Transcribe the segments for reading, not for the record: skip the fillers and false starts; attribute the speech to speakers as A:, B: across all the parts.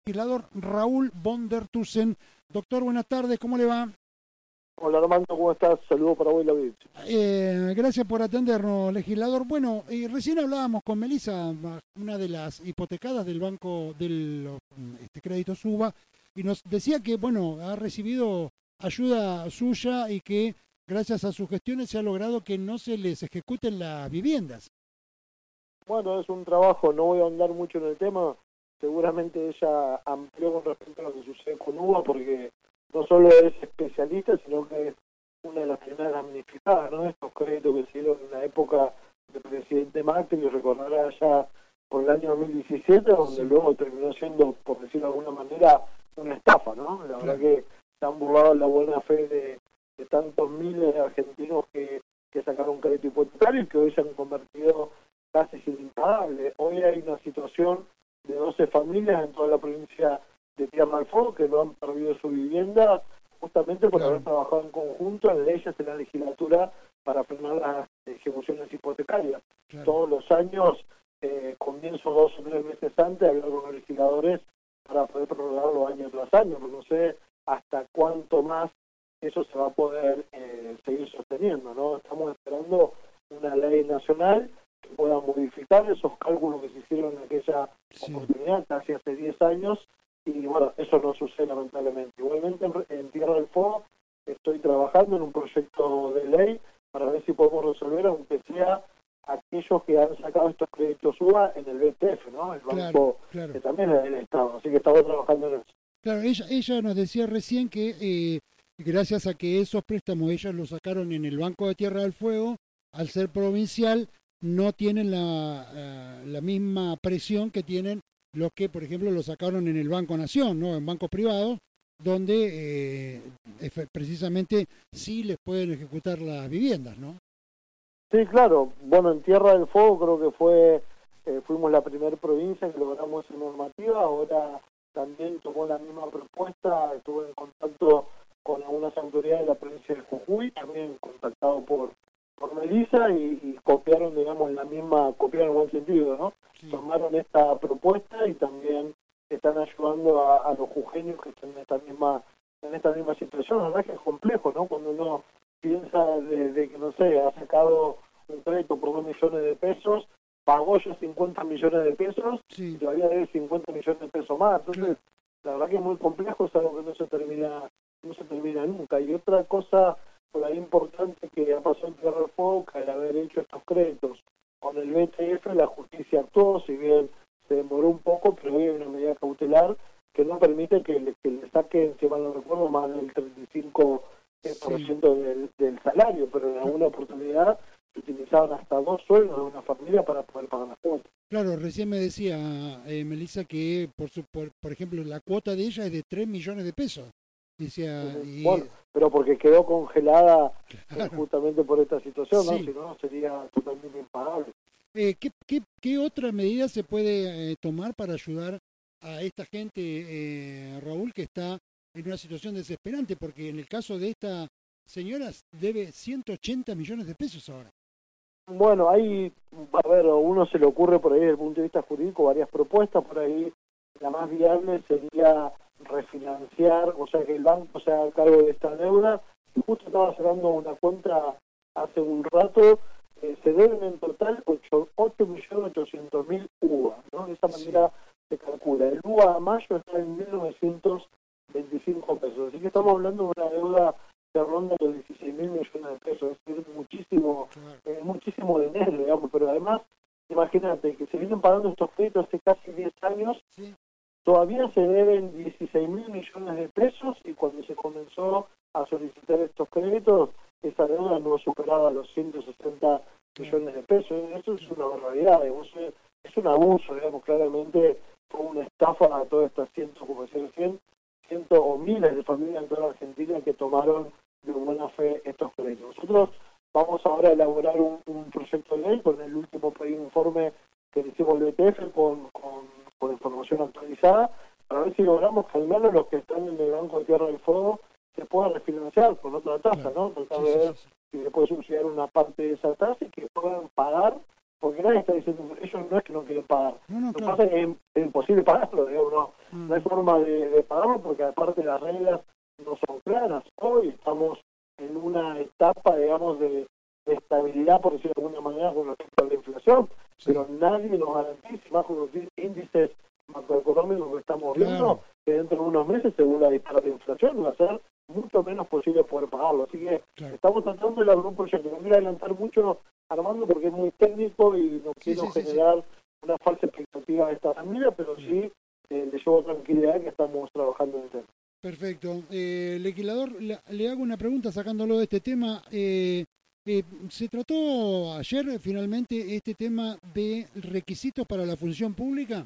A: legislador Raúl von der Tussen. Doctor, buenas tardes, ¿cómo le va?
B: Hola Armando, ¿cómo estás? Saludos para vos y la audiencia.
A: Gracias por atendernos, legislador. Bueno, recién hablábamos con Melissa, una de las hipotecadas del Banco del Crédito Suba, y nos decía que, bueno, ha recibido ayuda suya y que gracias a sus gestiones se ha logrado que no se les ejecuten las viviendas.
B: Bueno, es un trabajo, no voy a ahondar mucho en el tema, seguramente ella amplió con respecto a lo que sucede con UBA, porque no solo es especialista, sino que es una de las primeras damnificadas, ¿no? Estos créditos que se dieron en la época del presidente Macri, recordará ya por el año 2017, donde luego terminó siendo, por decirlo de alguna manera, una estafa, ¿no? La verdad que se han burlado la buena fe de tantos miles de argentinos que sacaron crédito hipotecario y que hoy se han convertido casi sin impagable. Hoy hay una situación de 12 familias en toda la provincia de Tierra del Fuego que no han perdido su vivienda justamente por haber trabajado en conjunto en leyes de la legislatura para frenar las ejecuciones hipotecarias. Todos los años, comienzo 2 o 3 meses antes, hablar con los legisladores para poder prorrogarlo año tras año, pero no sé hasta cuánto más eso se va a poder seguir sosteniendo, ¿no? Estamos esperando una ley nacional que pueda modificar esos cálculos que se hicieron en aquella oportunidad, casi hace 10 años, y bueno, eso no sucede lamentablemente. Igualmente en Tierra del Fuego estoy trabajando en un proyecto de ley para ver si podemos resolver, aunque sea aquellos que han sacado estos créditos UBA en el BTF, ¿no? El banco que también es del Estado, así que estamos trabajando en eso.
A: Claro, ella nos decía recién que gracias a que esos préstamos ellos los sacaron en el Banco de Tierra del Fuego, al ser provincial, no tienen la misma presión que tienen los que, por ejemplo, lo sacaron en el Banco Nación, ¿no? En bancos privados, donde precisamente sí les pueden ejecutar las viviendas, ¿no?
B: Sí, claro. Bueno, en Tierra del Fuego creo que fuimos la primera provincia que logramos esa normativa. Ahora también tomó la misma propuesta. Estuve en contacto con algunas autoridades de la provincia de Jujuy, también contactado por Melissa, y copiaron, digamos, copiaron en buen sentido, ¿no? Sí. Tomaron esta propuesta y también están ayudando a los jujeños que están en esta misma situación. La verdad que es complejo, ¿no? Cuando uno piensa de que, no sé, ha sacado un crédito por 2 millones de pesos, pagó ya 50 millones de pesos, y todavía debe 50 millones de pesos más. Entonces, la verdad que es muy complejo, es algo que no se termina nunca. Y otra cosa por ahí importante que ha pasado en Tierra del Fuego, que al haber hecho estos créditos con el BTF, la justicia actuó, si bien se demoró un poco, pero hoy hay una medida cautelar que no permite que le saquen, si mal no recuerdo, más del 35% del salario, pero en alguna oportunidad se utilizaban hasta 2 sueldos de una familia para poder pagar las cuotas.
A: Claro, recién me decía Melissa que, por ejemplo, la cuota de ella es de 3 millones de pesos.
B: Bueno, pero porque quedó congelada justamente por esta situación, ¿no? Si no, sería totalmente impagable.
A: ¿Qué otra medida se puede tomar para ayudar a esta gente, Raúl, que está en una situación desesperante? Porque en el caso de esta señora debe 180 millones de pesos ahora.
B: Bueno, ahí, a ver, a uno se le ocurre por ahí desde el punto de vista jurídico varias propuestas. Por ahí la más viable sería refinanciar, o sea, que el banco se haga cargo de esta deuda. Y justo estaba cerrando una cuenta hace un rato, se deben en total 8.800.000 UVA, ¿no? De esa manera se calcula. El UVA a mayo está en 1.925 pesos, así que estamos hablando de una deuda que ronda los 16.000 millones de pesos, es muchísimo dinero, digamos, pero además, imagínate que se vienen pagando estos créditos hace casi 10 años, todavía se deben 16.000 millones de pesos, y cuando se comenzó a solicitar estos créditos, esa deuda no superaba los 160 millones de pesos. Eso es una barbaridad, es un abuso, digamos, claramente fue una estafa a todas estas cientos o miles de familias en toda la Argentina que tomaron de buena fe estos créditos. Nosotros vamos ahora a elaborar un proyecto de ley con el último informe que le hicimos al BTF con información actualizada, para ver si logramos que al menos los que están en el Banco de Tierra del Fuego se puedan refinanciar con otra tasa, ¿no? Tratar de ver si se puede subsidiar una parte de esa tasa y que puedan pagar porque nadie está diciendo, ellos no es que no quieren pagar. Lo que
A: Claro.
B: pasa es que es imposible pagarlo, digamos, no hay forma de pagarlo porque aparte las reglas no son claras. Hoy estamos en una etapa, digamos, de estabilidad, por decirlo de alguna manera, con respecto a la inflación, pero nadie nos garantiza, más con los índices macroeconómicos que estamos viendo, que dentro de unos meses, según la disparar la inflación, va a ser mucho menos posible poder pagarlo. Así que estamos tratando de elaborar un proyecto. No quiero adelantar mucho, Armando, porque es muy técnico y no quiero generar una falsa expectativa de esta familia, pero sí le llevo tranquilidad que estamos trabajando en el tema.
A: Perfecto. Legislador, le hago una pregunta sacándolo de este tema. ¿Se trató ayer finalmente este tema de requisitos para la función pública?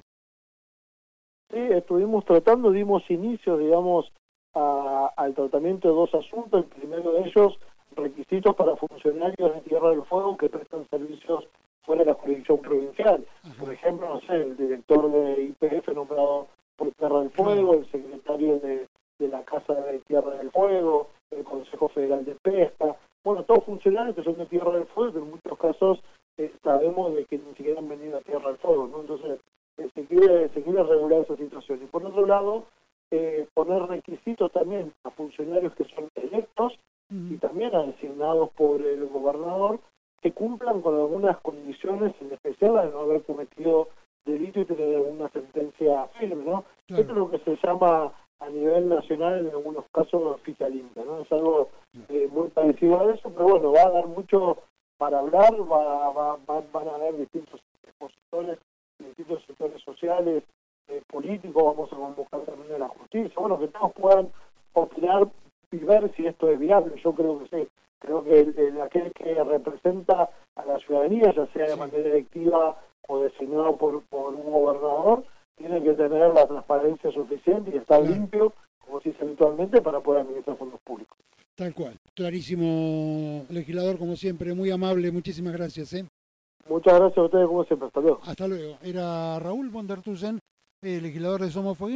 B: Sí, estuvimos tratando, dimos inicio, digamos, al tratamiento de dos asuntos. El primero de ellos, requisitos para funcionarios de Tierra del Fuego que prestan servicios fuera de la jurisdicción provincial. Por ejemplo, no sé, el director de IPF nombrado por Tierra del Fuego, el secretario de la Casa de Tierra del Fuego, el Consejo Federal de Pesca. Bueno, todos funcionarios que son de Tierra del Fuego, que en muchos casos sabemos de que ni siquiera han venido a Tierra del Fuego, ¿no? Entonces, se quiere regular esa situación. Y por otro lado, poner requisitos también a funcionarios que son electos y también a designados por el gobernador, que cumplan con algunas condiciones, en especial la de no haber cometido delito y tener alguna sentencia firme, ¿no? Esto es lo que se llama a nivel nacional en algunos casos oficialista, ¿no? Es algo muy parecido a eso, pero bueno, va a dar mucho para hablar, van a haber distintos expositores, distintos sectores sociales, políticos, vamos a convocar también a la justicia, bueno, que todos puedan opinar y ver si esto es viable. Yo creo que sí, creo que aquel que representa a la ciudadanía, ya sea de manera electiva o designado por un gobernador, tiene que tener la transparencia suficiente y estar limpio, como se dice habitualmente, para poder administrar fondos públicos.
A: Tal cual, clarísimo, legislador, como siempre, muy amable, muchísimas gracias.
B: Muchas gracias a ustedes, como siempre, hasta luego.
A: Hasta luego. Era Raúl von der Tusen, legislador de Somos Fueguinos.